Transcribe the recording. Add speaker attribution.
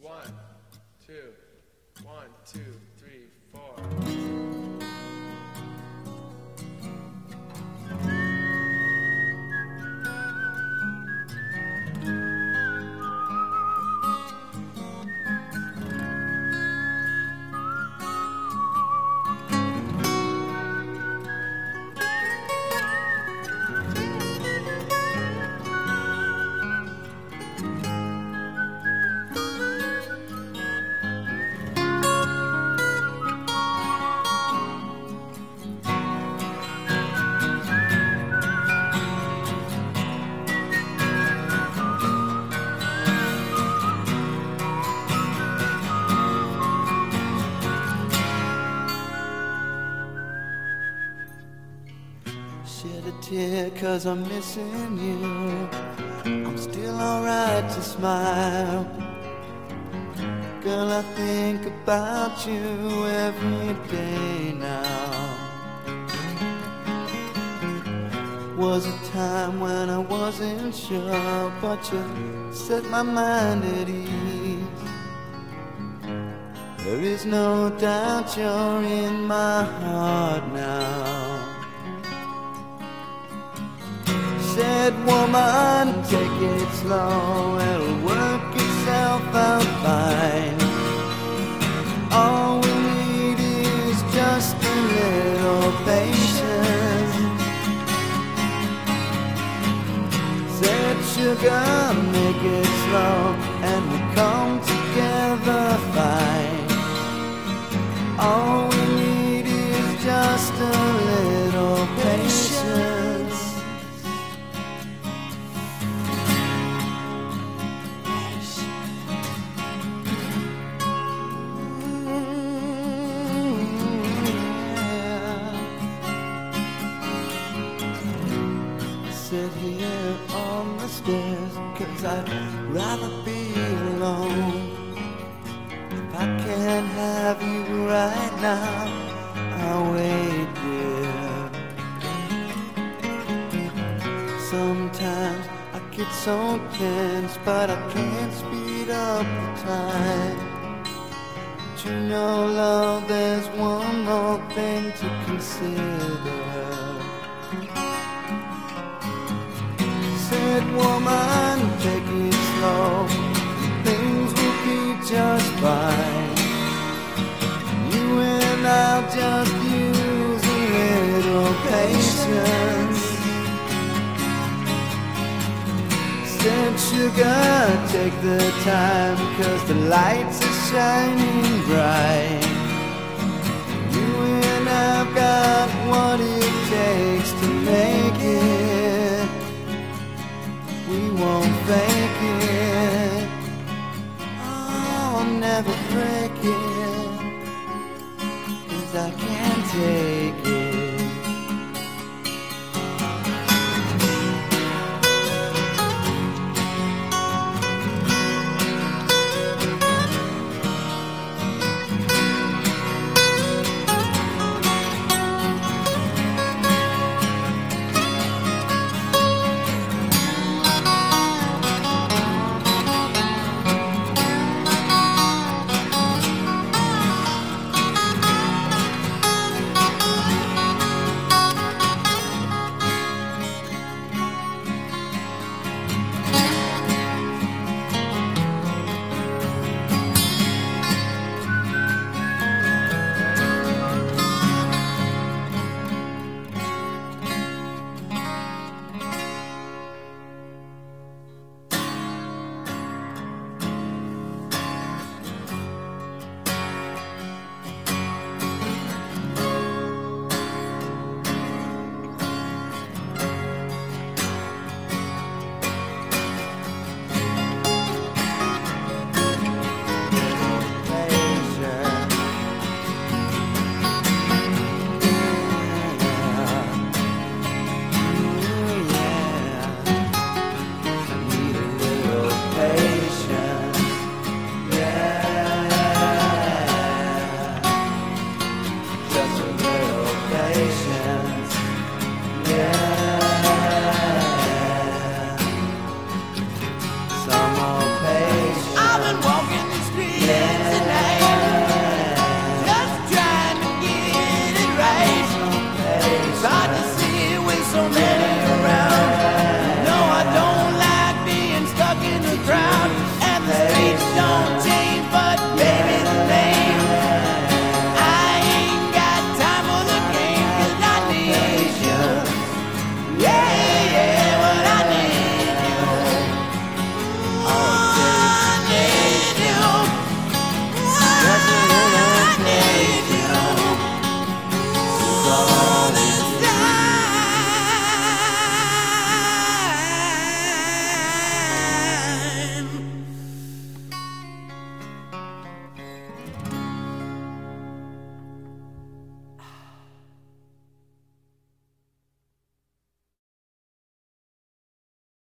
Speaker 1: One, two, 1, 2, 3, 4.
Speaker 2: Shed a tear 'cause I'm missing you. I'm still alright to smile. Girl, I think about you every day now. Was a time when I wasn't sure, but you set my mind at ease. There is no doubt you're in my heart now. Said, woman, take it slow, it'll work itself out fine. All we need is just a little patience. Said, sugar, make it slow, and we come together fine. All we need is just a little patience. Sit here on the stairs, 'cause I'd rather be alone. If I can't have you right now, I'll wait, dear. Sometimes I get so tense, but I can't speed up the time. But you know, love, there's one more thing to consider. Said, woman, take it slow, things will be just fine. You and I'll just use a little patience. Said, sugar, take the time, 'cause the lights are shining bright. You and I've got what it takes to make it. We won't fake it, oh, never break it, 'cause I can't take